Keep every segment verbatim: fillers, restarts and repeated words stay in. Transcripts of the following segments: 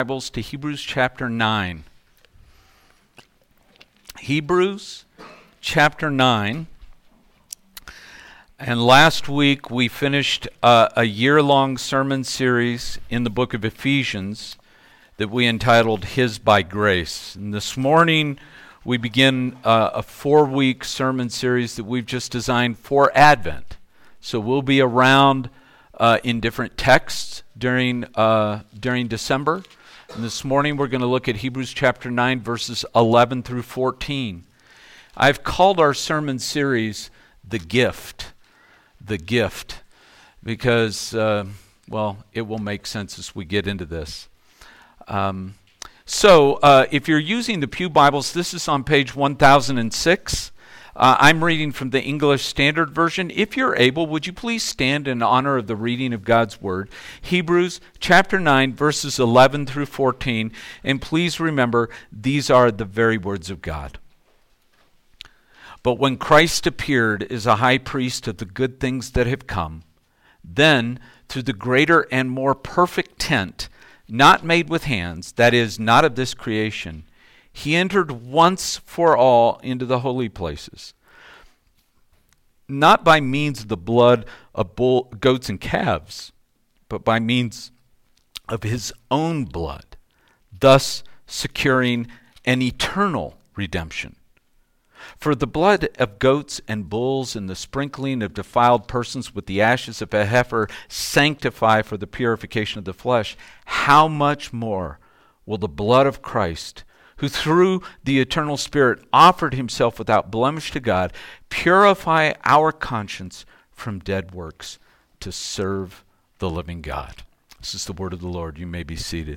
Bibles to Hebrews chapter nine. Hebrews chapter nine. And last week we finished uh, a year-long sermon series in the book of Ephesians that we entitled His by Grace. And this morning we begin uh, a four-week sermon series that we've just designed for Advent. So we'll be around uh, in different texts during uh, during December. And this morning we're going to look at Hebrews chapter nine, verses eleven through fourteen. I've called our sermon series The Gift. The Gift. Because, uh, well, it will make sense as we get into this. Um, so, uh, if you're using the Pew Bibles, this is on page one thousand six. Uh, I'm reading from the English Standard Version. If you're able, would you please stand in honor of the reading of God's Word? Hebrews chapter nine, verses eleven through fourteen. And please remember, these are the very words of God. But when Christ appeared as a high priest of the good things that have come, then through the greater and more perfect tent, not made with hands, that is, not of this creation, he entered once for all into the holy places, not by means of the blood of bull, goats and calves, but by means of his own blood, thus securing an eternal redemption. For the blood of goats and bulls and the sprinkling of defiled persons with the ashes of a heifer sanctify for the purification of the flesh, how much more will the blood of Christ, who through the eternal Spirit offered himself without blemish to God, purify our conscience from dead works to serve the living God. This is the word of the Lord. You may be seated.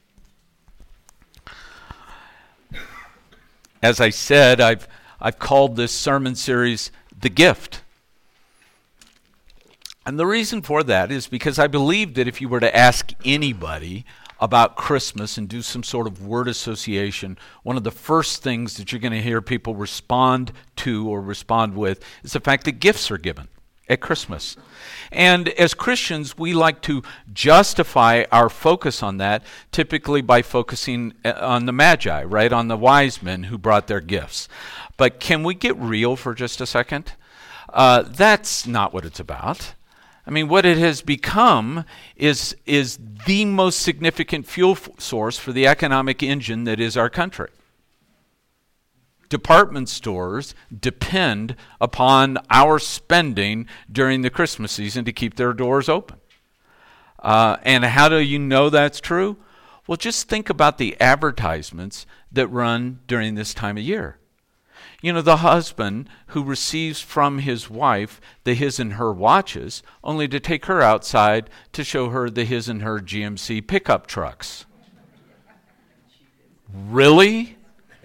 As I said, I've I've called this sermon series The Gift. And the reason for that is because I believe that if you were to ask anybody about Christmas and do some sort of word association, one of the first things that you're going to hear people respond to or respond with is the fact that gifts are given at Christmas. And as Christians, we like to justify our focus on that, typically by focusing on the Magi, right, on the wise men who brought their gifts. But can we get real for just a second? Uh, that's not what it's about. I mean, what it has become is, is the most significant fuel f- source for the economic engine that is our country. Department stores depend upon our spending during the Christmas season to keep their doors open. Uh, and how do you know that's true? Well, just think about the advertisements that run during this time of year. You know, the husband who receives from his wife the his and her watches, only to take her outside to show her the his and her G M C pickup trucks. Really?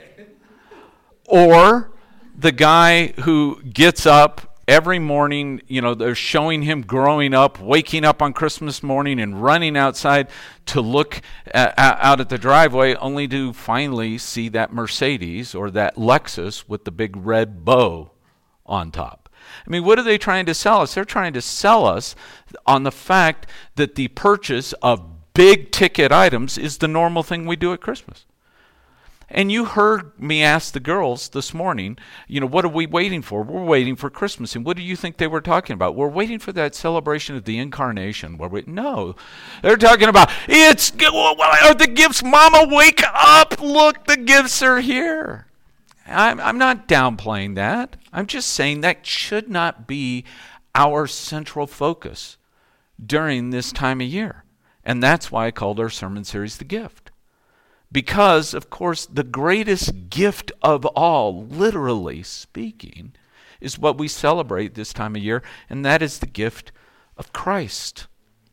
Or the guy who gets up every morning, you know, they're showing him growing up, waking up on Christmas morning and running outside to look uh, out at the driveway, only to finally see that Mercedes or that Lexus with the big red bow on top. I mean, what are they trying to sell us? They're trying to sell us on the fact that the purchase of big ticket items is the normal thing we do at Christmas. And you heard me ask the girls this morning, you know, what are we waiting for? We're waiting for Christmas. And what do you think they were talking about? We're waiting for that celebration of the incarnation. Where we, no, they're talking about, it's, are the gifts, Mama, wake up, look, the gifts are here. I'm, I'm not downplaying that. I'm just saying that should not be our central focus during this time of year. And that's why I called our sermon series The Gift. Because, of course, the greatest gift of all, literally speaking, is what we celebrate this time of year, and that is the gift of Christ.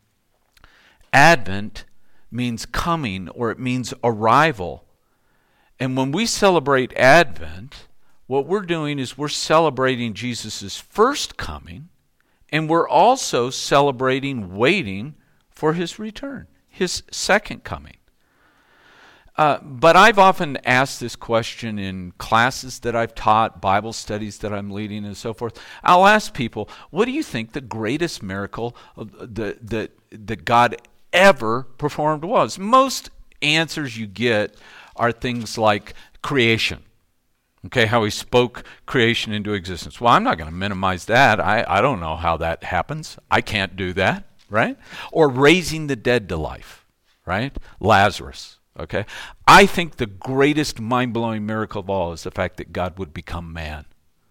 Advent means coming, or it means arrival. And when we celebrate Advent, what we're doing is we're celebrating Jesus' first coming, and we're also celebrating waiting for his return, his second coming. Uh, but I've often asked this question in classes that I've taught, Bible studies that I'm leading, and so forth. I'll ask people, what do you think the greatest miracle that that that God ever performed was? Most answers you get are things like creation. Okay, how he spoke creation into existence. Well, I'm not going to minimize that. I, I don't know how that happens. I can't do that, right? Or raising the dead to life, right? Lazarus, okay? I think the greatest mind-blowing miracle of all is the fact that God would become man.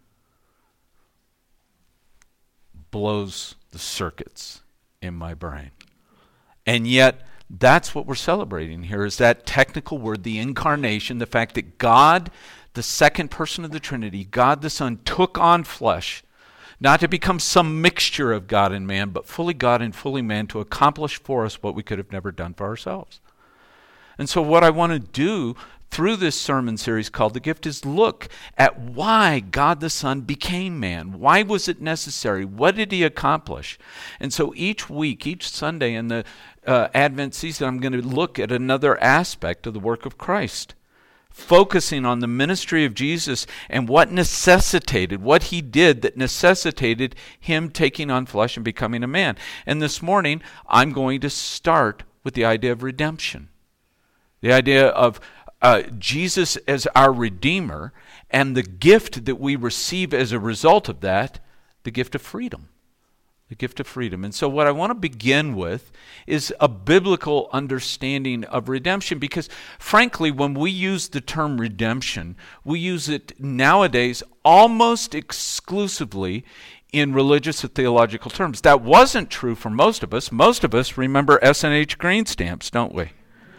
Blows the circuits in my brain. And yet, that's what we're celebrating here, is that technical word, the incarnation, the fact that God, the second person of the Trinity, God the Son, took on flesh, not to become some mixture of God and man, but fully God and fully man to accomplish for us what we could have never done for ourselves. And so what I want to do through this sermon series called The Gift is look at why God the Son became man. Why was it necessary? What did he accomplish? And so each week, each Sunday in the uh, Advent season, I'm going to look at another aspect of the work of Christ, focusing on the ministry of Jesus and what necessitated, what he did that necessitated him taking on flesh and becoming a man. And this morning, I'm going to start with the idea of redemption. The idea of uh, Jesus as our Redeemer and the gift that we receive as a result of that, the gift of freedom. The gift of freedom. And so what I want to begin with is a biblical understanding of redemption, because frankly, when we use the term redemption, we use it nowadays almost exclusively in religious or theological terms. That wasn't true for most of us. Most of us remember S and H green stamps, don't we?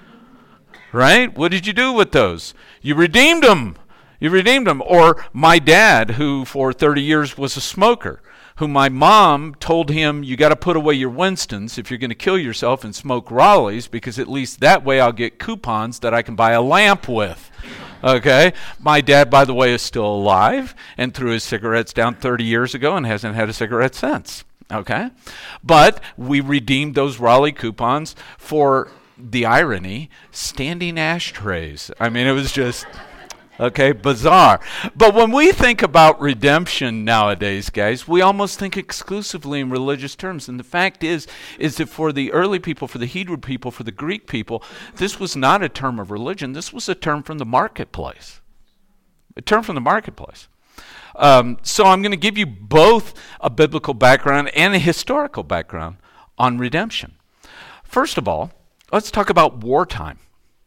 Right? What did you do with those? You redeemed them. You redeemed them. Or my dad, who for thirty years was a smoker, who my mom told him, you got to put away your Winstons if you're going to kill yourself and smoke Raleighs, because at least that way I'll get coupons that I can buy a lamp with. Okay? My dad, by the way, is still alive and threw his cigarettes down thirty years ago and hasn't had a cigarette since. Okay? But we redeemed those Raleigh coupons for, the irony, standing ashtrays. I mean, it was just, okay, bizarre. But when we think about redemption nowadays, guys, we almost think exclusively in religious terms. And the fact is, is that for the early people, for the Hebrew people, for the Greek people, this was not a term of religion. This was a term from the marketplace. A term from the marketplace. Um, so I'm going to give you both a biblical background and a historical background on redemption. First of all, let's talk about wartime.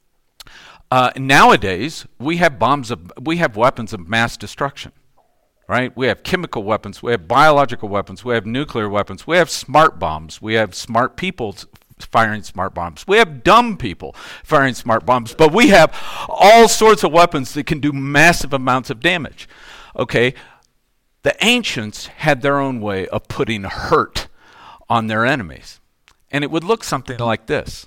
Uh, nowadays, we have bombs of, we have weapons of mass destruction, right? We have chemical weapons, we have biological weapons, we have nuclear weapons, we have smart bombs, we have smart people firing smart bombs, we have dumb people firing smart bombs, but we have all sorts of weapons that can do massive amounts of damage. Okay, the ancients had their own way of putting hurt on their enemies, and it would look something like this.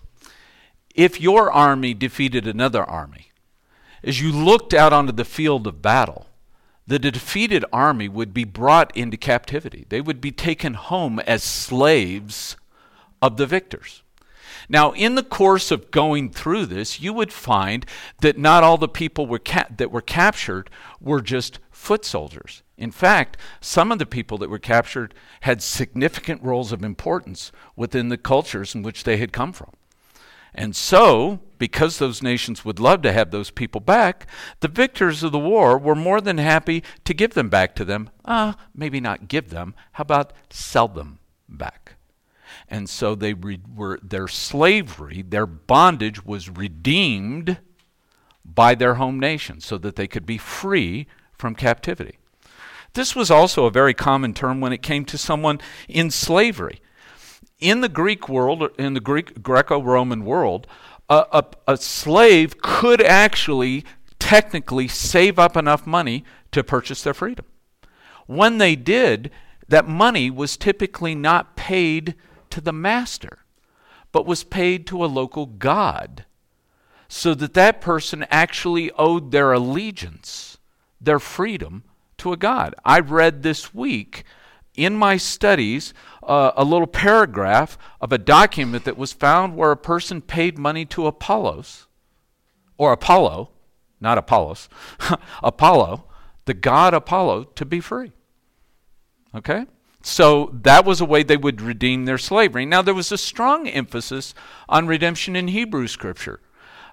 If your army defeated another army, as you looked out onto the field of battle, the defeated army would be brought into captivity. They would be taken home as slaves of the victors. Now, in the course of going through this, you would find that not all the people were ca- that were captured were just foot soldiers. In fact, some of the people that were captured had significant roles of importance within the cultures in which they had come from. And so, because those nations would love to have those people back, the victors of the war were more than happy to give them back to them. Uh, maybe not give them. How about sell them back? And so they re- were their slavery, their bondage was redeemed by their home nation so that they could be free from captivity. This was also a very common term when it came to someone in slavery. In the Greek world, in the Greek Greco-Roman world, a, a, a slave could actually technically save up enough money to purchase their freedom. When they did, that money was typically not paid to the master, but was paid to a local god, so that that person actually owed their allegiance, their freedom, to a god. I read this week in my studies uh, a little paragraph of a document that was found where a person paid money to Apollos, or Apollo, not Apollos, Apollo, the god Apollo, to be free. Okay? So that was a way they would redeem their slavery. Now, there was a strong emphasis on redemption in Hebrew Scripture.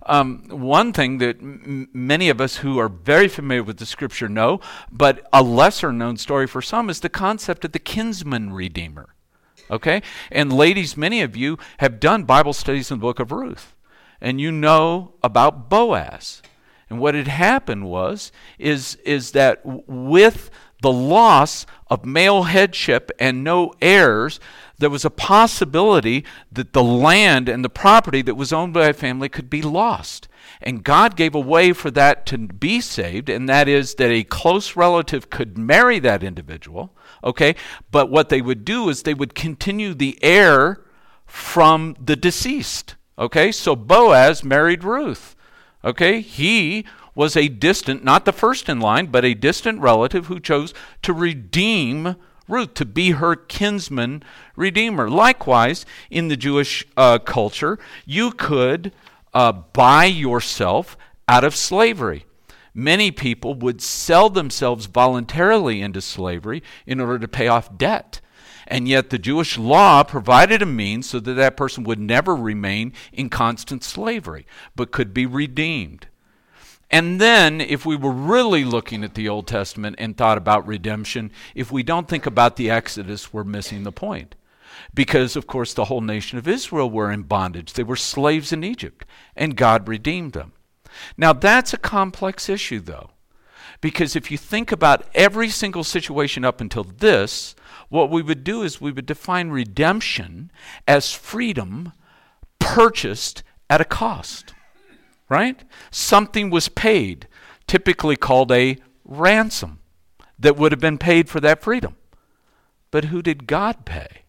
Um, one thing that m- many of us who are very familiar with the Scripture know, but a lesser known story for some, is the concept of the kinsman redeemer. Okay? And ladies, many of you have done Bible studies in the book of Ruth, and you know about Boaz. And what had happened was, is, is that w- with the loss of male headship and no heirs, there was a possibility that the land and the property that was owned by a family could be lost. And God gave a way for that to be saved, and that is that a close relative could marry that individual, okay? But what they would do is they would continue the heir from the deceased, okay? So Boaz married Ruth, okay? He was a distant, not the first in line, but a distant relative who chose to redeem Ruth, to be her kinsman redeemer. Likewise, in the Jewish uh, culture, you could uh, buy yourself out of slavery. Many people would sell themselves voluntarily into slavery in order to pay off debt. And yet the Jewish law provided a means so that that person would never remain in constant slavery, but could be redeemed. And then, if we were really looking at the Old Testament and thought about redemption, if we don't think about the Exodus, we're missing the point. Because, of course, the whole nation of Israel were in bondage. They were slaves in Egypt, and God redeemed them. Now, that's a complex issue, though. Because if you think about every single situation up until this, what we would do is we would define redemption as freedom purchased at a cost. Right? Something was paid, typically called a ransom, that would have been paid for that freedom. But who did God pay?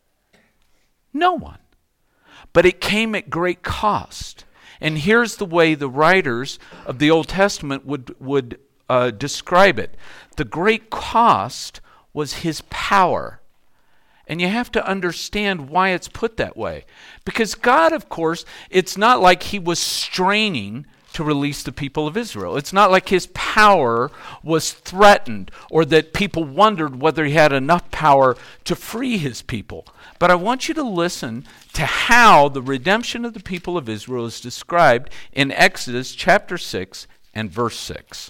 No one. But it came at great cost. And here's the way the writers of the Old Testament would, would uh, describe it. The great cost was his power. And you have to understand why it's put that way. Because God, of course, it's not like he was straining to release the people of Israel. It's not like his power was threatened or that people wondered whether he had enough power to free his people. But I want you to listen to how the redemption of the people of Israel is described in Exodus chapter six and verse six.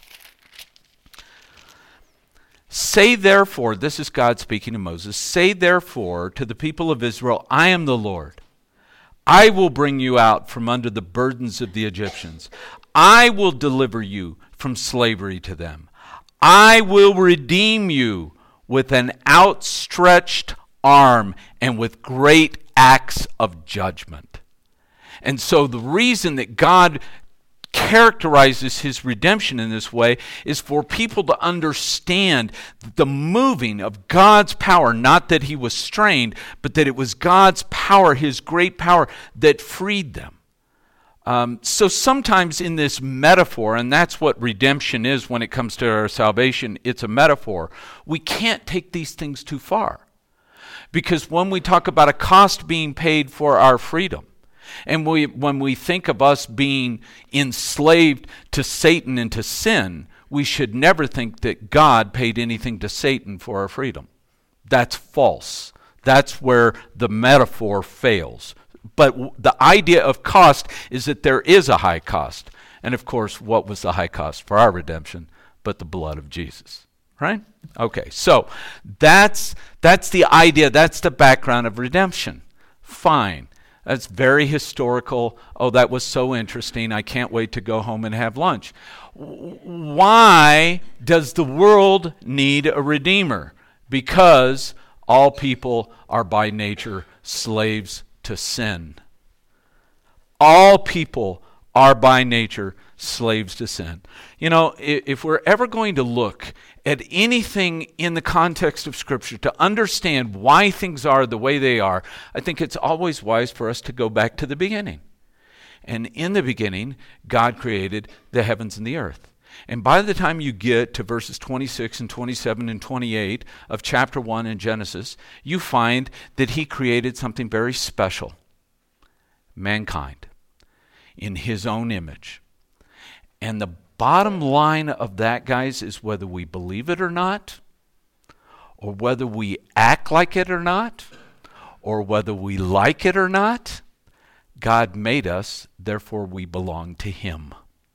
Say therefore, this is God speaking to Moses, say therefore to the people of Israel, I am the Lord. I will bring you out from under the burdens of the Egyptians. I will deliver you from slavery to them. I will redeem you with an outstretched arm and with great acts of judgment. And so the reason that God characterizes his redemption in this way is for people to understand the moving of God's power, not that he was strained, but that it was God's power, his great power, that freed them. Um, so sometimes in this metaphor, and that's what redemption is when it comes to our salvation, it's a metaphor. We can't take these things too far. Because when we talk about a cost being paid for our freedom, and we, when we think of us being enslaved to Satan and to sin, we should never think that God paid anything to Satan for our freedom. That's false. That's where the metaphor fails. But w- the idea of cost is that there is a high cost. And of course, what was the high cost for our redemption but the blood of Jesus? Right? Okay, so that's that's the idea, that's the background of redemption. Fine. That's very historical. Oh, that was so interesting. I can't wait to go home and have lunch. Why does the world need a redeemer? Because all people are by nature slaves to sin. All people are by nature slaves to sin. You know, if we're ever going to look at anything in the context of Scripture to understand why things are the way they are, I think it's always wise for us to go back to the beginning. And in the beginning, God created the heavens and the earth. And by the time you get to verses twenty-six and twenty-seven and twenty-eight of chapter one in Genesis, you find that he created something very special. Mankind. In his own image. And the bottom line of that, guys, is whether we believe it or not, or whether we act like it or not, or whether we like it or not, God made us, therefore we belong to him.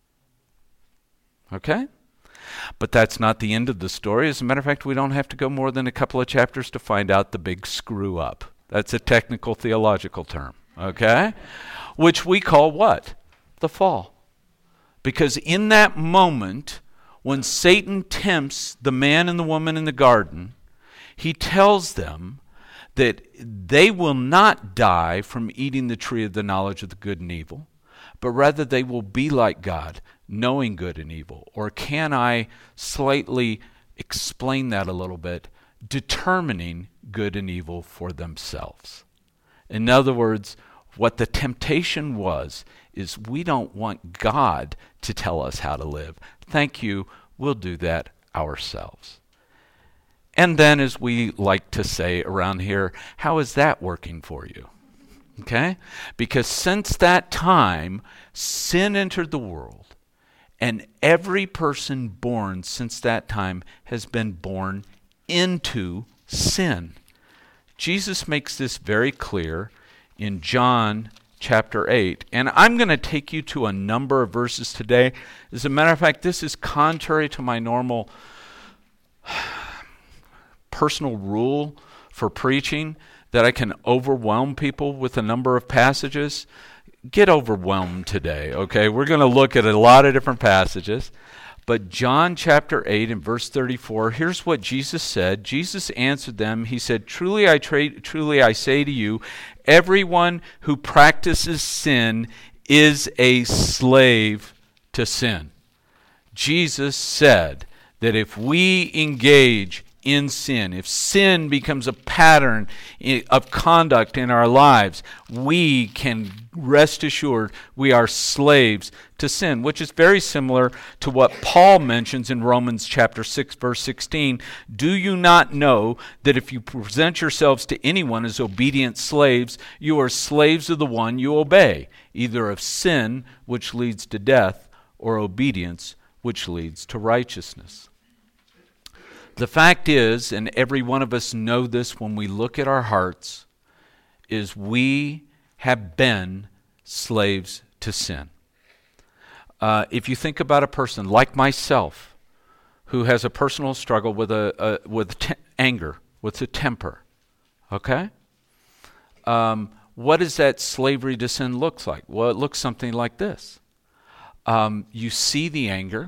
Okay? But that's not the end of the story. As a matter of fact, we don't have to go more than a couple of chapters to find out the big screw up. That's a technical theological term, okay? Which we call what? The fall. Because in that moment, when Satan tempts the man and the woman in the garden, he tells them that they will not die from eating the tree of the knowledge of the good and evil, but rather they will be like God, knowing good and evil. Or can I slightly explain that a little bit? Determining good and evil for themselves. In other words, what the temptation was is we don't want God to tell us how to live. Thank you, we'll do that ourselves. And then, as we like to say around here, how is that working for you? Okay? Because since that time, sin entered the world, and every person born since that time has been born into sin. Jesus makes this very clear in John chapter eight. And I'm going to take you to a number of verses today. As a matter of fact, this is contrary to my normal personal rule for preaching, that I can overwhelm people with a number of passages. Get overwhelmed today, okay? We're going to look at a lot of different passages. But John chapter eight and verse thirty-four, here's what Jesus said. Jesus answered them. He said, Truly I, tra- truly I say to you, everyone who practices sin is a slave to sin. Jesus said that if we engage in sin, if sin becomes a pattern of conduct in our lives, we can rest assured we are slaves to sin, which is very similar to what Paul mentions in Romans chapter six, verse sixteen. Do you not know that if you present yourselves to anyone as obedient slaves, you are slaves of the one you obey, either of sin, which leads to death, or obedience, which leads to righteousness. The fact is, and every one of us know this when we look at our hearts, is we have been slaves to sin. Uh, if you think about a person like myself who has a personal struggle with a, a with te- anger, with a temper, okay? Um, what does that slavery to sin look like? Well, it looks something like this. Um, you see the anger,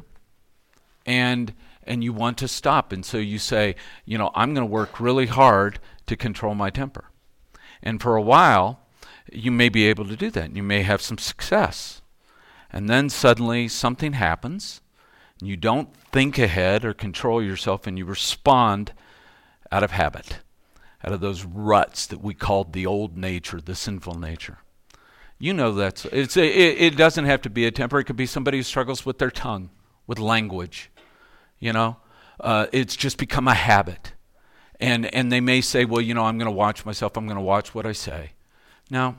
and and you want to stop. And so you say, you know, I'm going to work really hard to control my temper. And for a while, you may be able to do that. You may have some success. And then suddenly something happens, and you don't think ahead or control yourself, and you respond out of habit, out of those ruts that we called the old nature, the sinful nature. You know that's, it's a, it, it doesn't have to be a temper. It could be somebody who struggles with their tongue, with language. You know, uh, it's just become a habit. And and they may say, well, you know, I'm going to watch myself. I'm going to watch what I say. No,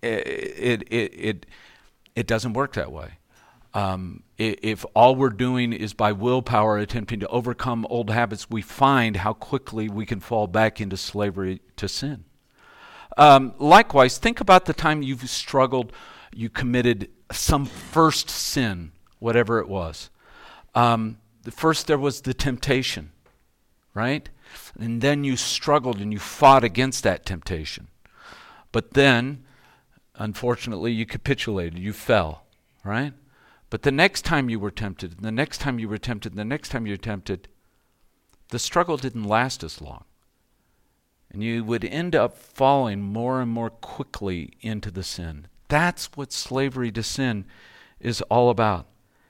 it it it it doesn't work that way. Um, if all we're doing is by willpower attempting to overcome old habits, we find how quickly we can fall back into slavery to sin. Um, likewise, think about the time you've struggled, you committed some first sin, whatever it was. Um, First there was the temptation, right? And then you struggled and you fought against that temptation. But then, unfortunately, you capitulated, you fell, right? But the next time you were tempted, and the next time you were tempted, and the next time you were tempted, the struggle didn't last as long. And you would end up falling more and more quickly into the sin. That's what slavery to sin is all about.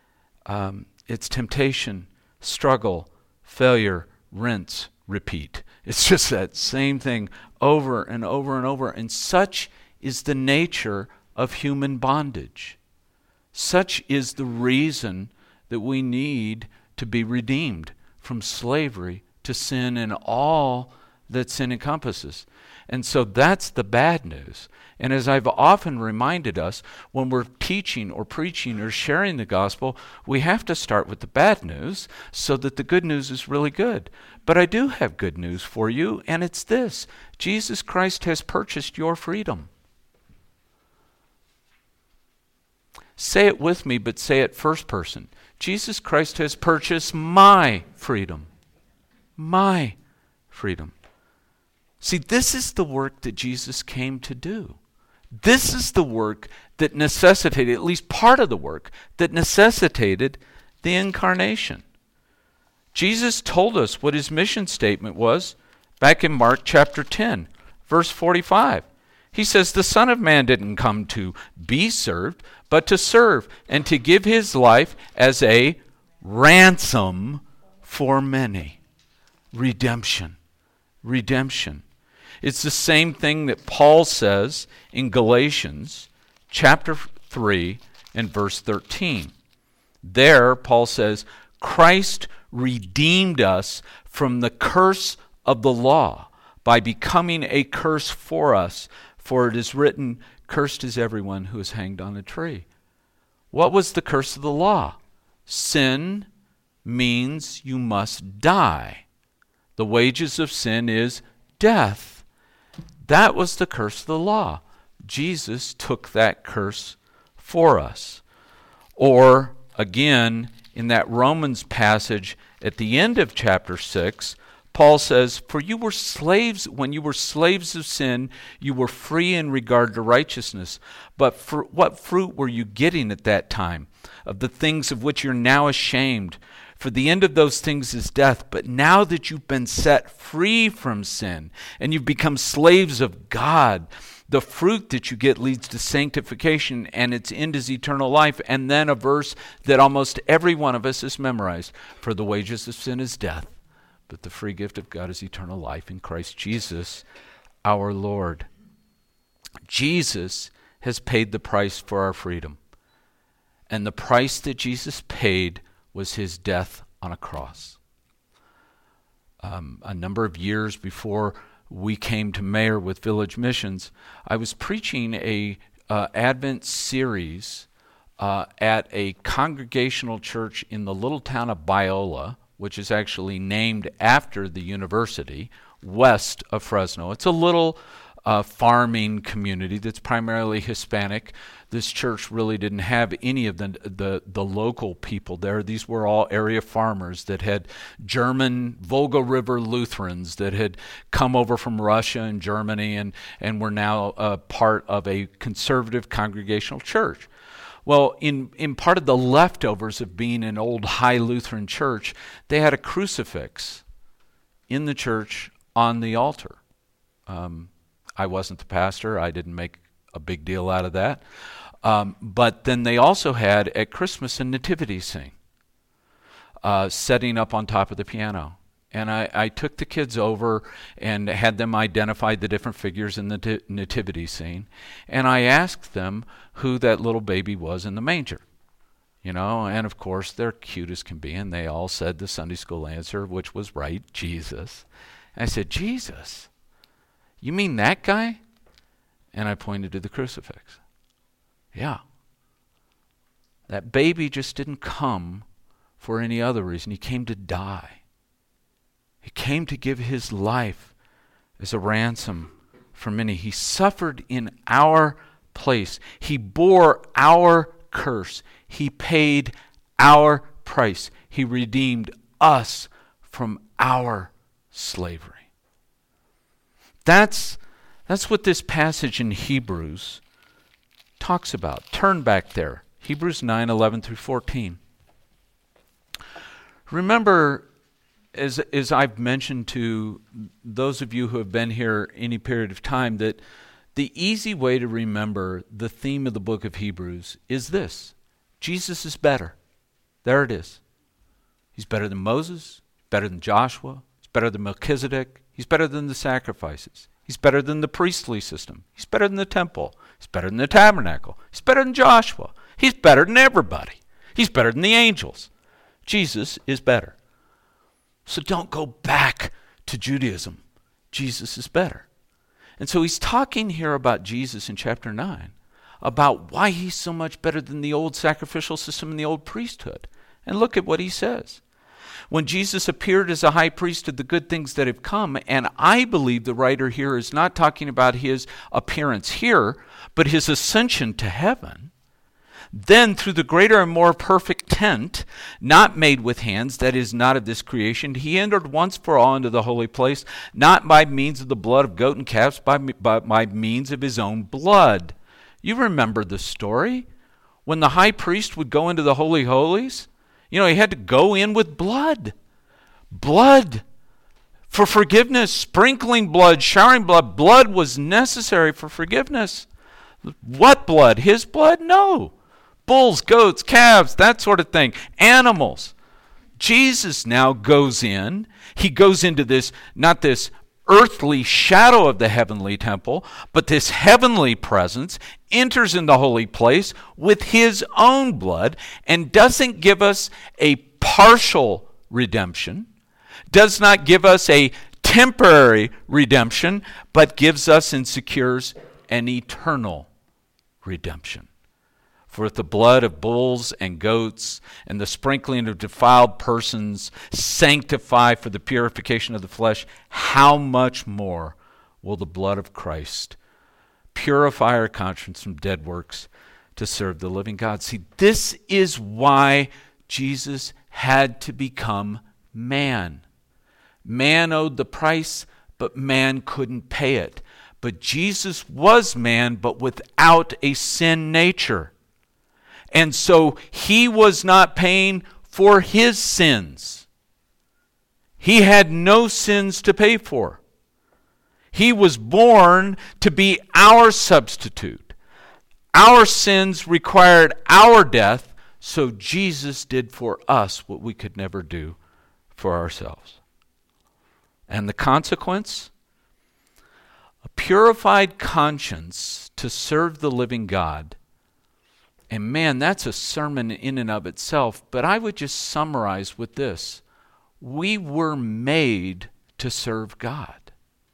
Um, It's temptation, struggle, failure, rinse, repeat. It's just that same thing over and over and over. And such is the nature of human bondage. Such is the reason that we need to be redeemed from slavery to sin and all that sin encompasses. And so that's the bad news. And as I've often reminded us, when we're teaching or preaching or sharing the gospel, we have to start with the bad news so that the good news is really good. But I do have good news for you, and it's this. Jesus Christ has purchased your freedom. Say it with me, but say it first person. Jesus Christ has purchased my freedom. My freedom. See, this is the work that Jesus came to do. This is the work that necessitated, at least part of the work, that necessitated the incarnation. Jesus told us what his mission statement was back in Mark chapter ten, verse forty-five. He says, the Son of Man didn't come to be served, but to serve and to give his life as a ransom for many. Redemption. Redemption. It's the same thing that Paul says in Galatians chapter three and verse thirteen. There, Paul says, Christ redeemed us from the curse of the law by becoming a curse for us. For it is written, cursed is everyone who is hanged on a tree. What was the curse of the law? Sin means you must die. The wages of sin is death. That was the curse of the law. Jesus took that curse for us. Or, again, in that Romans passage at the end of chapter six, Paul says, for you were slaves, when you were slaves of sin, you were free in regard to righteousness. But for what fruit were you getting at that time? Of the things of which you're now ashamed. For the end of those things is death. But now that you've been set free from sin, and you've become slaves of God, the fruit that you get leads to sanctification, and its end is eternal life. And then a verse that almost every one of us has memorized. For the wages of sin is death, but the free gift of God is eternal life in Christ Jesus our Lord. Jesus has paid the price for our freedom. And the price that Jesus paid was his death on a cross. Um, a number of years before we came to Mayor with Village Missions, I was preaching a uh, Advent series uh, at a congregational church in the little town of Biola, which is actually named after the university, west of Fresno. It's a little uh, farming community that's primarily Hispanic. This church really didn't have any of the, the the local people there. These were all area farmers that had German Volga River Lutherans that had come over from Russia and Germany and, and were now uh, part of a conservative congregational church. Well, in, in part of the leftovers of being an old high Lutheran church, they had a crucifix in the church on the altar. Um, I wasn't the pastor. I didn't make a big deal out of that. Um, but then they also had at Christmas a nativity scene uh, setting up on top of the piano. And I, I took the kids over and had them identify the different figures in the t- nativity scene. And I asked them who that little baby was in the manger. You know, and of course they're cute as can be, and they all said the Sunday school answer, which was right, Jesus. And I said, Jesus? You mean that guy? And I pointed to the crucifix. Yeah. That baby just didn't come for any other reason. He came to die. He came to give his life as a ransom for many. He suffered in our place. He bore our curse. He paid our price. He redeemed us from our slavery. That's, that's what this passage in Hebrews talks about. Turn back there. Hebrews nine, eleven through fourteen. Remember, as, as I've mentioned to those of you who have been here any period of time, that the easy way to remember the theme of the book of Hebrews is this. Jesus is better. There it is. He's better than Moses, better than Joshua, he's better than Melchizedek, he's better than the sacrifices. He's better than the priestly system. He's better than the temple. He's better than the tabernacle. He's better than Joshua. He's better than everybody. He's better than the angels. Jesus is better. So don't go back to Judaism. Jesus is better. And so he's talking here about Jesus in chapter nine, about why he's so much better than the old sacrificial system and the old priesthood. And look at what he says. When Jesus appeared as a high priest of the good things that have come, and I believe the writer here is not talking about his appearance here, but his ascension to heaven, Then through the greater and more perfect tent, not made with hands, that is not of this creation, he entered once for all into the holy place, not by means of the blood of goat and calves, by, by, by means of his own blood. You remember the story? When the high priest would go into the Holy Holies, you know, he had to go in with blood. Blood for forgiveness, sprinkling blood, showering blood. Blood was necessary for forgiveness. What blood? His blood? No. Bulls, goats, calves, that sort of thing. Animals. Jesus now goes in. He goes into this, not this earthly shadow of the heavenly temple, but this heavenly presence, enters in the holy place with his own blood, and doesn't give us a partial redemption, does not give us a temporary redemption, but gives us and secures an eternal redemption. For with the blood of bulls and goats and the sprinkling of defiled persons sanctify for the purification of the flesh, how much more will the blood of Christ purify our conscience from dead works to serve the living God? See, this is why Jesus had to become man. Man owed the price, but man couldn't pay it. But Jesus was man, but without a sin nature. And so he was not paying for his sins. He had no sins to pay for. He was born to be our substitute. Our sins required our death, so Jesus did for us what we could never do for ourselves. And the consequence? A purified conscience to serve the living God. And man, that's a sermon in and of itself, but I would just summarize with this. We were made to serve God.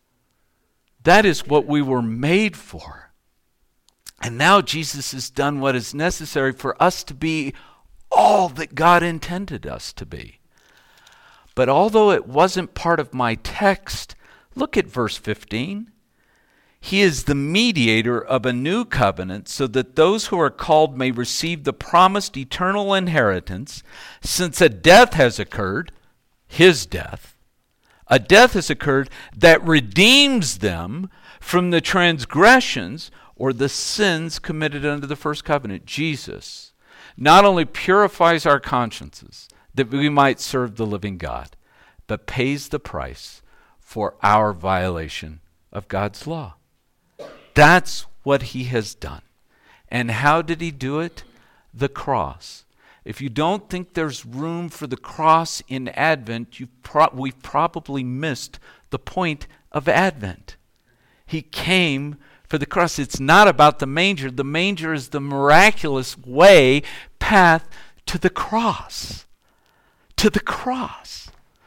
That is what we were made for. And now Jesus has done what is necessary for us to be all that God intended us to be. But although it wasn't part of my text, look at verse fifteen. He is the mediator of a new covenant so that those who are called may receive the promised eternal inheritance, since a death has occurred, his death, a death has occurred that redeems them from the transgressions or the sins committed under the first covenant. Jesus not only purifies our consciences that we might serve the living God, but pays the price for our violation of God's law. That's what he has done. And how did he do it? The cross. If you don't think there's room for the cross in Advent, you've pro- we've probably missed the point of Advent. He came for the cross. It's not about the manger. The manger is the miraculous way, path to the cross. To the cross.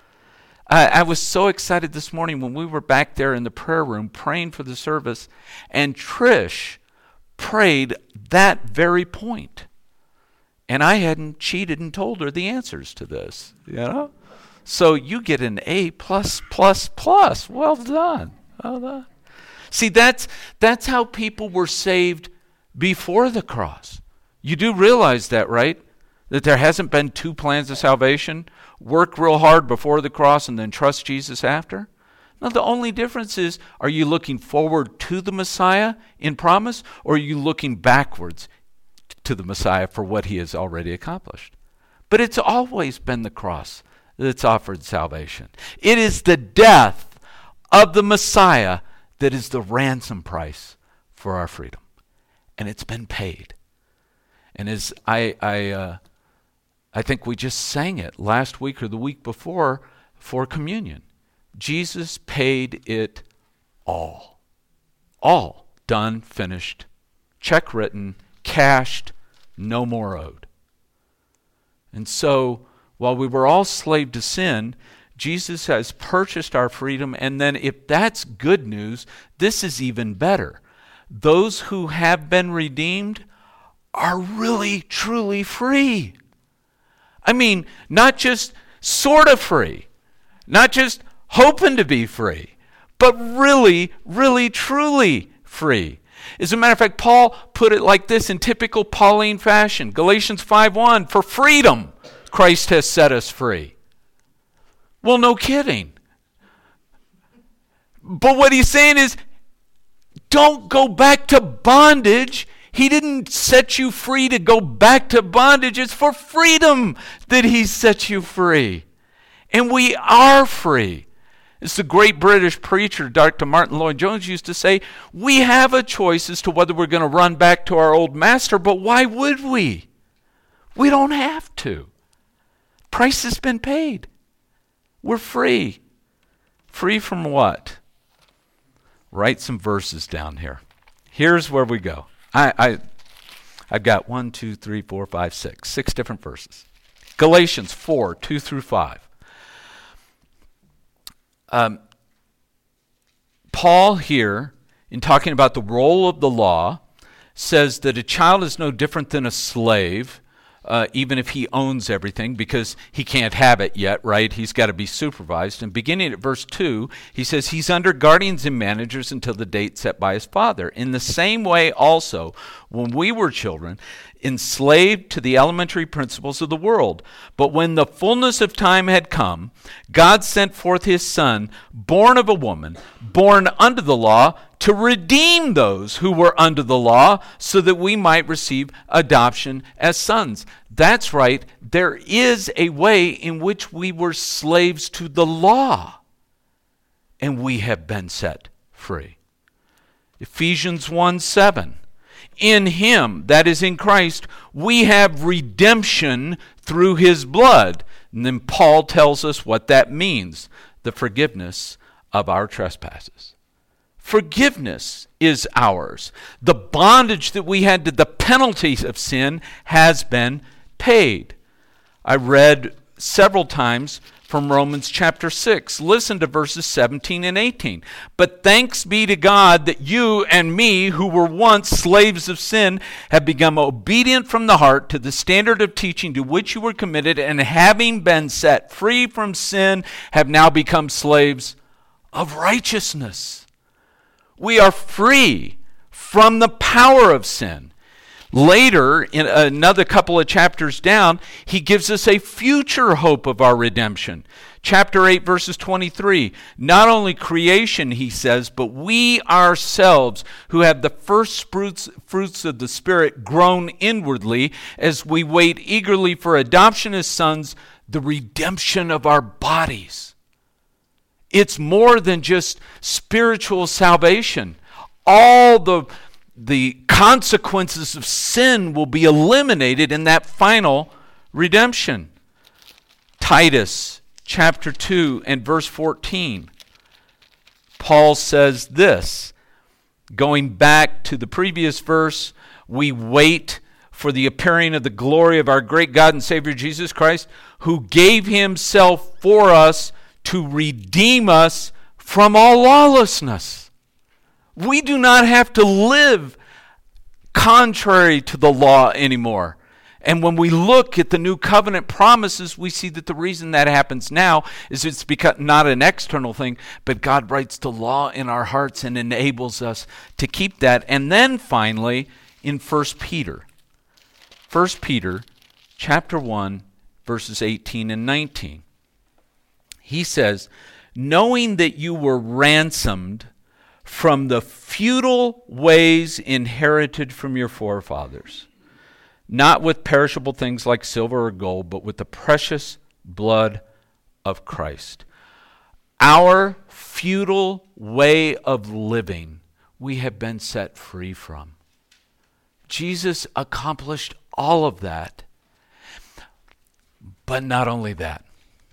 I, I was so excited this morning when we were back there in the prayer room praying for the service, and Trish prayed that very point. And I hadn't cheated and told her the answers to this, you know? So you get an A plus, plus, plus. Well done. Well done. See, that's, that's how people were saved before the cross. You do realize that, right? That there hasn't been two plans of salvation. Work real hard before the cross and then trust Jesus after. Now, the only difference is, are you looking forward to the Messiah in promise, or are you looking backwards to the Messiah for what he has already accomplished? But it's always been the cross that's offered salvation. It is the death of the Messiah that is the ransom price for our freedom. And it's been paid. And as I I, uh, I think we just sang it last week or the week before for communion. Jesus paid it all. All. Done, finished, check written, cashed, no more owed. And so, while we were all slave to sin, Jesus has purchased our freedom, and then if that's good news, this is even better. Those who have been redeemed are really, truly free. I mean, not just sort of free, not just hoping to be free, but really, really, truly free. As a matter of fact, Paul put it like this in typical Pauline fashion. Galatians five one, for freedom, Christ has set us free. Well, no kidding. But what he's saying is, don't go back to bondage. He didn't set you free to go back to bondage. It's for freedom that he set you free. And we are free. As the great British preacher, Doctor Martin Lloyd-Jones, used to say, we have a choice as to whether we're going to run back to our old master, but why would we? We don't have to. Price has been paid. We're free. Free from what? Write some verses down here. Here's where we go. I, I, I've got one, two, three, four, five, six. Six different verses. Galatians four, two through five. Um, Paul here, in talking about the role of the law, says that a child is no different than a slave, uh, even if he owns everything, because he can't have it yet, right? He's got to be supervised. And beginning at verse two, he says he's under guardians and managers until the date set by his father. In the same way also, when we were children, enslaved to the elementary principles of the world. But when the fullness of time had come, God sent forth his Son, born of a woman, born under the law, to redeem those who were under the law, so that we might receive adoption as sons. That's right. There is a way in which we were slaves to the law, and we have been set free. Ephesians one seven. In him, that is in Christ, we have redemption through his blood. And then Paul tells us what that means, the forgiveness of our trespasses. Forgiveness is ours. The bondage that we had to the penalties of sin has been paid. I read several times from Romans chapter six. Listen to verses seventeen and eighteen. But thanks be to God that you and me, who were once slaves of sin, have become obedient from the heart to the standard of teaching to which you were committed, and having been set free from sin, have now become slaves of righteousness. We are free from the power of sin. Later, in another couple of chapters down, he gives us a future hope of our redemption. Chapter eight, verses twenty-three. Not only creation, he says, but we ourselves who have the first fruits, fruits of the Spirit grown inwardly as we wait eagerly for adoption as sons, the redemption of our bodies. It's more than just spiritual salvation. All the, the consequences of sin will be eliminated in that final redemption. Titus chapter two and verse fourteen. Paul says this, going back to the previous verse, we wait for the appearing of the glory of our great God and Savior Jesus Christ, who gave himself for us to redeem us from all lawlessness. We do not have to live contrary to the law anymore. And when we look at the new covenant promises, we see that the reason that happens now is it's because not an external thing, but God writes the law in our hearts and enables us to keep that. And then finally, in First Peter. First Peter chapter one, verses eighteen and nineteen. He says, knowing that you were ransomed from the futile ways inherited from your forefathers, not with perishable things like silver or gold, but with the precious blood of Christ. Our futile way of living, we have been set free from. Jesus accomplished all of that. But not only that.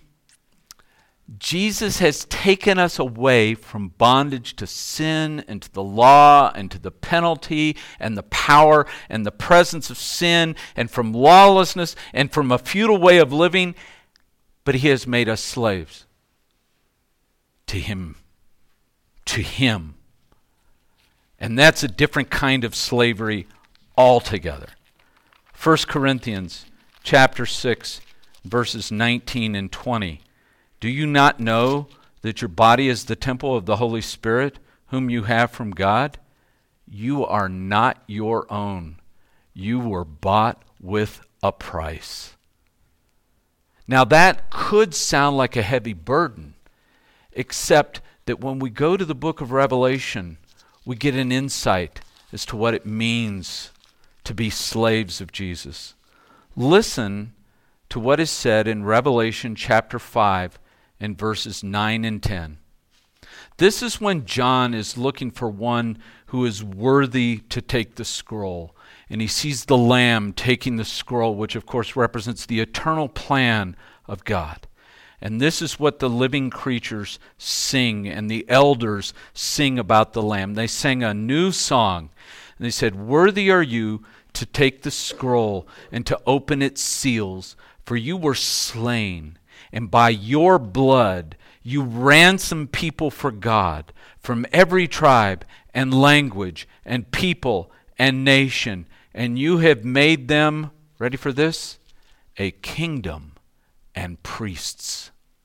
Jesus has taken us away from bondage to sin and to the law and to the penalty and the power and the presence of sin and from lawlessness and from a futile way of living, but he has made us slaves to him, to him. And that's a different kind of slavery altogether. First Corinthians chapter six, verses nineteen and twenty. Do you not know that your body is the temple of the Holy Spirit, whom you have from God? You are not your own. You were bought with a price. Now that could sound like a heavy burden, except that when we go to the book of Revelation, we get an insight as to what it means to be slaves of Jesus. Listen to what is said in Revelation chapter five and verses nine and ten. This is when John is looking for one who is worthy to take the scroll. And he sees the Lamb taking the scroll, which of course represents the eternal plan of God. And this is what the living creatures sing, and the elders sing about the Lamb. They sang a new song, and they said, "Worthy are you to take the scroll and to open its seals, for you were slain, and by your blood you ransomed people for God from every tribe and language and people and nation, and you have made them," ready for this, "a kingdom and priests."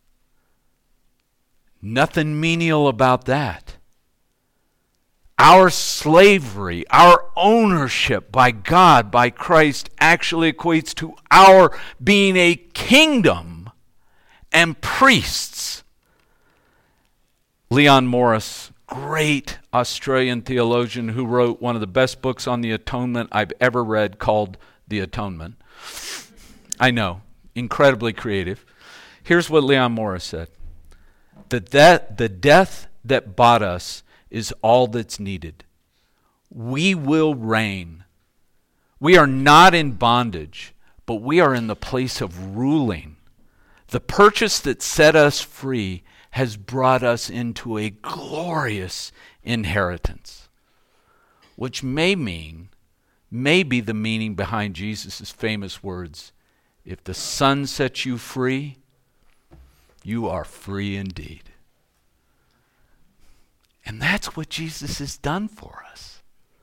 Nothing menial about that. Our slavery, our ownership by God, by Christ, actually equates to our being a kingdom and priests. Leon Morris, great Australian theologian who wrote one of the best books on the atonement I've ever read, called The Atonement. I know, incredibly creative. Here's what Leon Morris said. The, de- the death that bought us is all that's needed. We will reign. We are not in bondage, but we are in the place of ruling. The purchase that set us free has brought us into a glorious inheritance, which may mean, may be the meaning behind Jesus' famous words, "If the Son sets you free, you are free indeed." And that's what Jesus has done for us.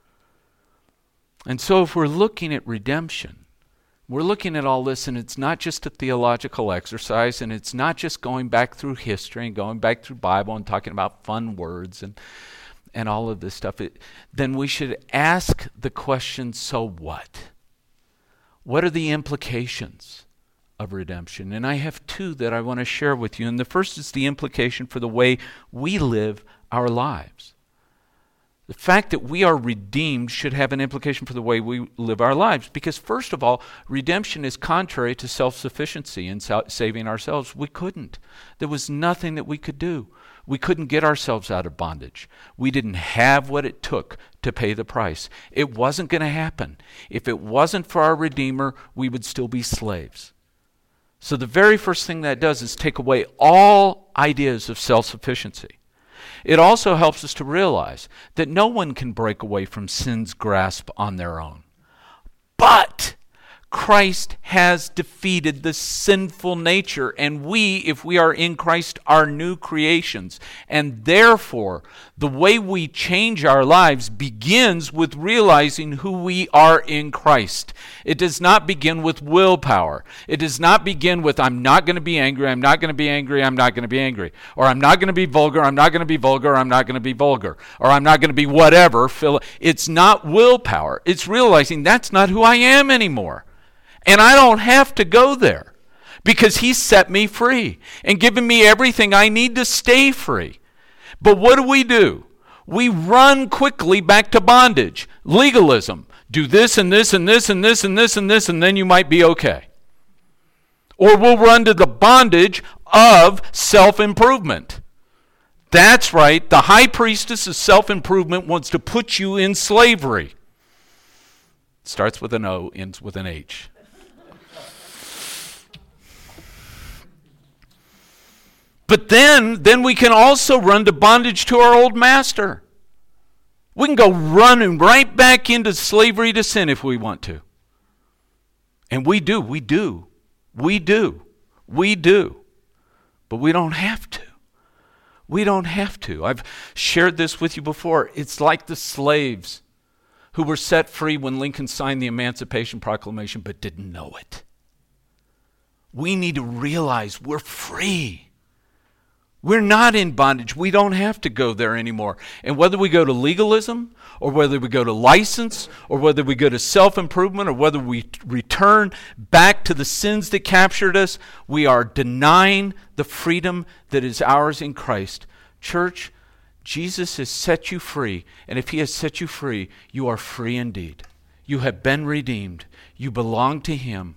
And so if we're looking at redemption, we're looking at all this, and it's not just a theological exercise, and it's not just going back through history and going back through Bible and talking about fun words and, and all of this stuff, it, then we should ask the question, so what? What are the implications of redemption? And I have two that I want to share with you. And the first is the implication for the way we live our lives. The fact that we are redeemed should have an implication for the way we live our lives. Because first of all, redemption is contrary to self-sufficiency in sa- saving ourselves. We couldn't. There was nothing that we could do. We couldn't get ourselves out of bondage. We didn't have what it took to pay the price. It wasn't going to happen. If it wasn't for our Redeemer, we would still be slaves. So the very first thing that does is take away all ideas of self-sufficiency. It also helps us to realize that no one can break away from sin's grasp on their own. But Christ has defeated the sinful nature, and we, if we are in Christ, are new creations. And therefore, the way we change our lives begins with realizing who we are in Christ. It does not begin with willpower. It does not begin with, I'm not going to be angry, I'm not going to be angry, I'm not going to be angry. Or I'm not going to be vulgar, I'm not going to be vulgar, I'm not going to be vulgar. Or I'm not going to be whatever. It's not willpower. It's realizing that's not who I am anymore. And I don't have to go there because He set me free and given me everything I need to stay free. But what do we do? We run quickly back to bondage, legalism. Do this and this and this and this and this and this, and then you might be okay. Or we'll run to the bondage of self-improvement. That's right. The high priestess of self-improvement wants to put you in slavery. Starts with an O, ends with an H. But then, then we can also run to bondage to our old master. We can go running right back into slavery to sin if we want to. And we do, we do, we do, we do. But we don't have to. We don't have to. I've shared this with you before. It's like the slaves who were set free when Lincoln signed the Emancipation Proclamation but didn't know it. We need to realize we're free. We're not in bondage. We don't have to go there anymore. And whether we go to legalism, or whether we go to license, or whether we go to self-improvement, or whether we return back to the sins that captured us, we are denying the freedom that is ours in Christ. Church, Jesus has set you free, and if he has set you free, you are free indeed. You have been redeemed. You belong to him.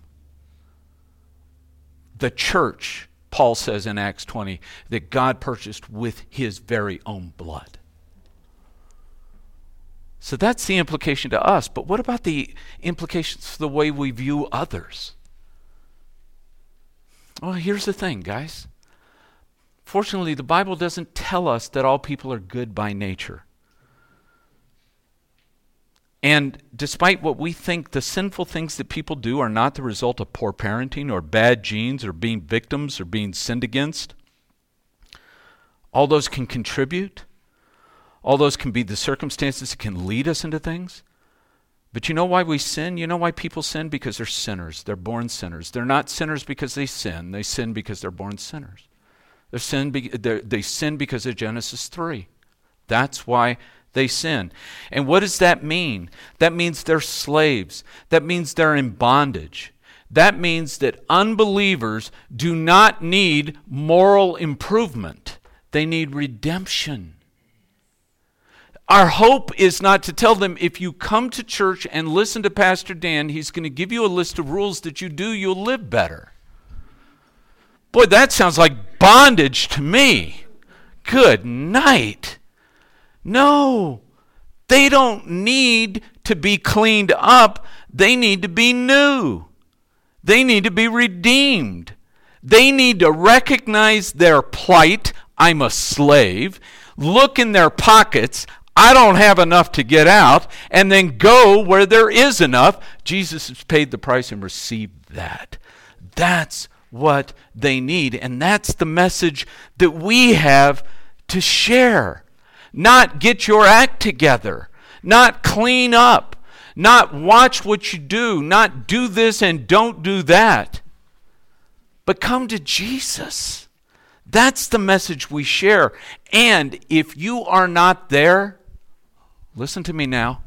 The church, Paul says in Acts twenty, that God purchased with his very own blood. So that's the implication to us. But what about the implications for the way we view others? Well, here's the thing, guys. Fortunately, the Bible doesn't tell us that all people are good by nature. And despite what we think, the sinful things that people do are not the result of poor parenting or bad genes or being victims or being sinned against. All those can contribute. All those can be the circumstances that can lead us into things. But you know why we sin? You know why people sin? Because they're sinners. They're born sinners. They're not sinners because they sin. They sin because they're born sinners. They're sin be- they're, they sin because of Genesis three. That's why they sin. And what does that mean? That means they're slaves. That means they're in bondage. That means that unbelievers do not need moral improvement. They need redemption. Our hope is not to tell them, if you come to church and listen to Pastor Dan, he's going to give you a list of rules that you do, you'll live better. Boy, that sounds like bondage to me. Good night. No, they don't need to be cleaned up. They need to be new. They need to be redeemed. They need to recognize their plight. I'm a slave. Look in their pockets. I don't have enough to get out. And then go where there is enough. Jesus has paid the price and received that. That's what they need. And that's the message that we have to share. Not get your act together, not clean up, not watch what you do, not do this and don't do that, but come to Jesus. That's the message we share. And if you are not there, listen to me now.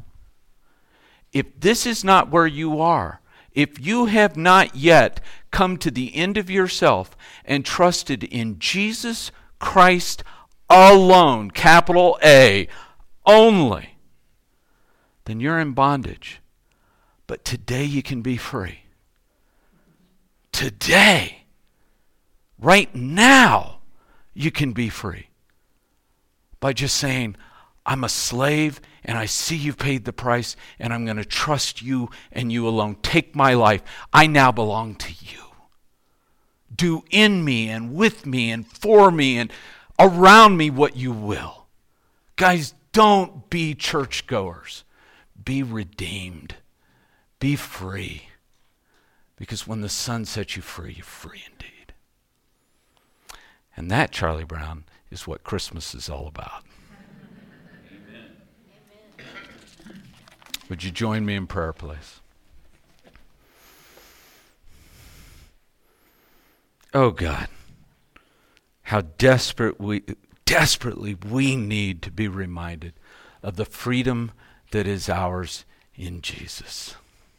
If this is not where you are, if you have not yet come to the end of yourself and trusted in Jesus Christ alone, capital A, only, then you're in bondage. But today you can be free. Today, right now, you can be free. By just saying, I'm a slave and I see you've paid the price and I'm going to trust you and you alone. Take my life. I now belong to you. Do in me and with me and for me and around me what you will. Guys, don't be churchgoers. Be redeemed. Be free. Because when the Son sets you free, you're free indeed. And that, Charlie Brown, is what Christmas is all about. Amen. Would you join me in prayer, please? Oh God, how desperate we, desperately we need to be reminded of the freedom that is ours in Jesus.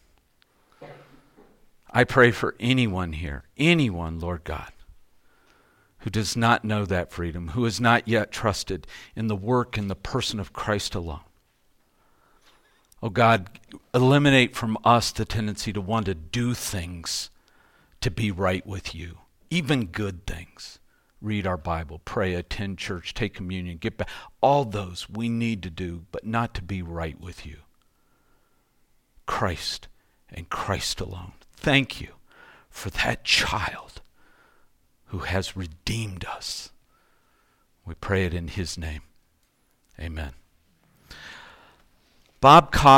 I pray for anyone here, anyone, Lord God, who does not know that freedom, who has not yet trusted in the work and the person of Christ alone. Oh God, eliminate from us the tendency to want to do things to be right with you, even good things. Read our Bible, pray, attend church, take communion, get back. All those we need to do, but not to be right with you. Christ and Christ alone. Thank you for that child who has redeemed us. We pray it in his name. Amen. Bob Cox